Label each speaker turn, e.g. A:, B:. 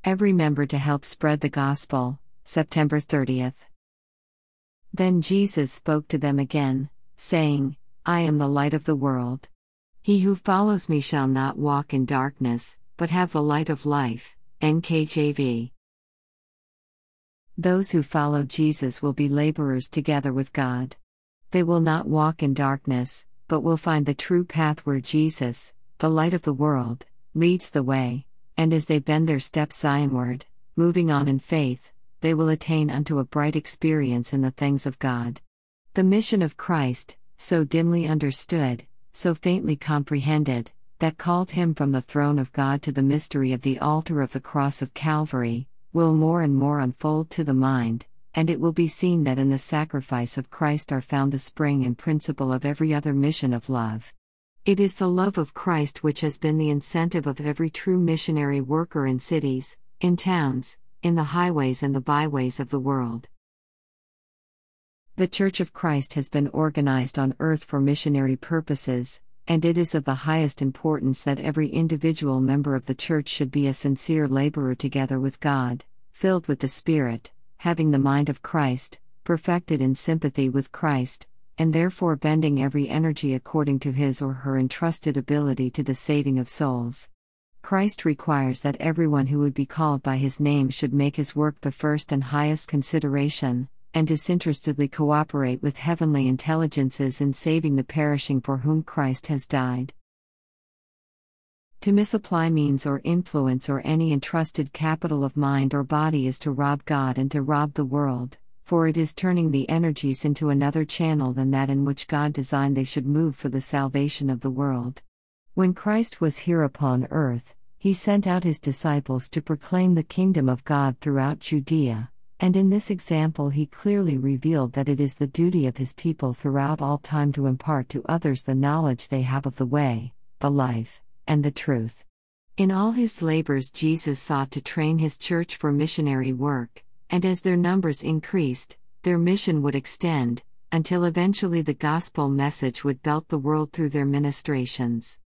A: Every member to help spread the gospel, September 30th. Then Jesus spoke to them again, saying, I am the light of the world. He who follows me shall not walk in darkness, but have the light of life. NKJV. Those who follow Jesus will be laborers together with God. They will not walk in darkness, but will find the true path where Jesus, the light of the world, leads the way, and as they bend their steps Zionward, moving on in faith, they will attain unto a bright experience in the things of God. The mission of Christ, so dimly understood, so faintly comprehended, that called him from the throne of God to the mystery of the altar of the cross of Calvary, will more and more unfold to the mind, and it will be seen that in the sacrifice of Christ are found the spring and principle of every other mission of love. It is the love of Christ which has been the incentive of every true missionary worker in cities, in towns, in the highways and the byways of the world. The Church of Christ has been organized on earth for missionary purposes, and it is of the highest importance that every individual member of the Church should be a sincere laborer together with God, filled with the Spirit, having the mind of Christ, perfected in sympathy with Christ, and therefore bending every energy according to his or her entrusted ability to the saving of souls. Christ requires that everyone who would be called by his name should make his work the first and highest consideration, and disinterestedly cooperate with heavenly intelligences in saving the perishing for whom Christ has died. To misapply means or influence or any entrusted capital of mind or body is to rob God and to rob the world, for it is turning the energies into another channel than that in which God designed they should move for the salvation of the world. When Christ was here upon earth, he sent out his disciples to proclaim the kingdom of God throughout Judea, and in this example he clearly revealed that it is the duty of his people throughout all time to impart to others the knowledge they have of the way, the life, and the truth. In all his labors Jesus sought to train his church for missionary work, and as their numbers increased, their mission would extend, until eventually the gospel message would belt the world through their ministrations.